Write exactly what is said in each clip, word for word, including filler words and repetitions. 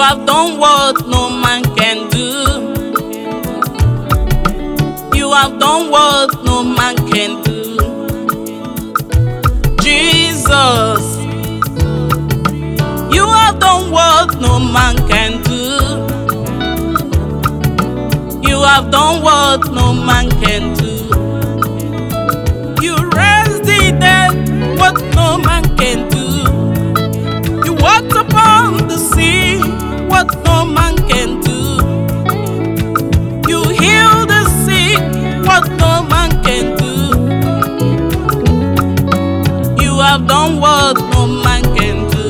have done what no man can do. You have done what no man can do. Jesus, you have done what no man can do. You have done what no man can do. You raised the dead, what no man can do. You walked upon the sea, what no man can do. You healed the sick, what no man can do. You have done what no man can do.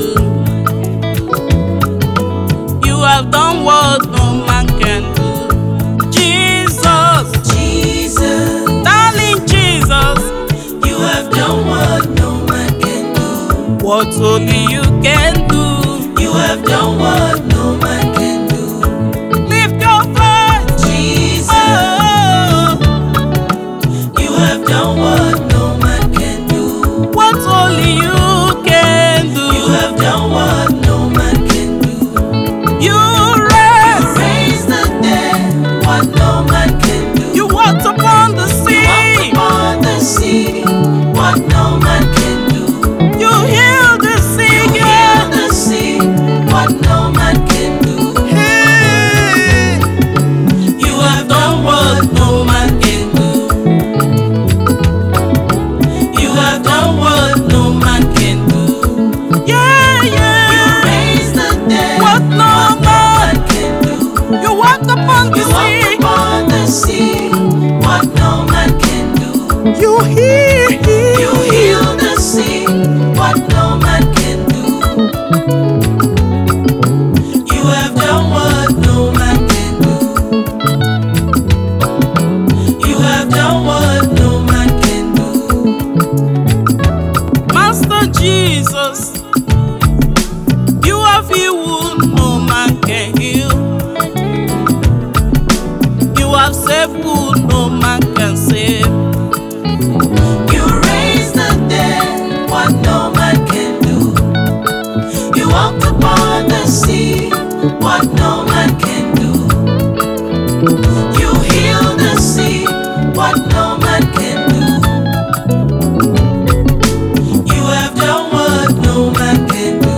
You have done what no man can do. Jesus, Jesus, darling Jesus, you have done what no man can do. what only you can do. You have done what no man can do. Lift your voice, Jesus, oh, you have done what no man can do. what only you can do. You have done what no man can do. You You raised, raised the dead, what no man can do. you walked upon the Walked sea, upon the sea, what no man can do. you healed the sick, Heal yeah. the sick, what no man can do. Hey, You have done what no man can do. You have done what no man can do. yeah, You yeah. raised the dead, What no what no man, man can do. you walked upon the You walked sea, upon the sea, what no man can do. you healed, You heal the sick, what no man can do. You have done what no man can do. You have done what no man can do. Master Jesus, you have healed who no man can heal. You have saved who no man can save. You raise the dead, what no man can do. You walked upon the sea, what no man can do. You heal the sick, what no man can do. You have done what no man can do.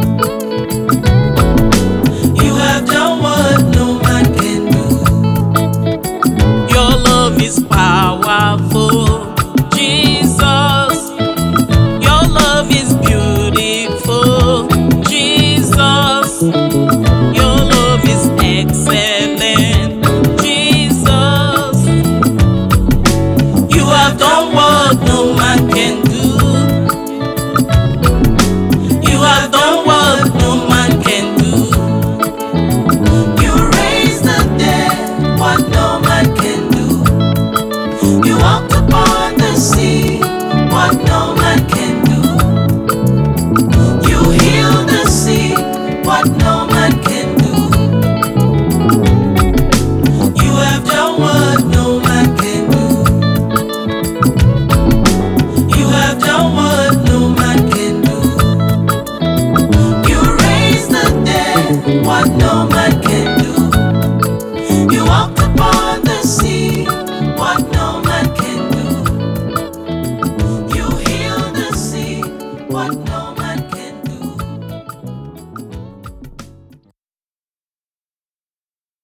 You have done what no man can do. Your love is powerful, Jesus. Your love is beautiful, Jesus. Your love is excellent, Jesus. You have done what no man can do. You have done what no man can do. You raise the dead, what no man can do. You walked upon the sea, what no man can do. You heal the sick, what no man can do. You have done what no man can do. You have done what no man can do. You raise the dead, what no man can do. You walked upon the sea, what no man can do. You heal the sick, what no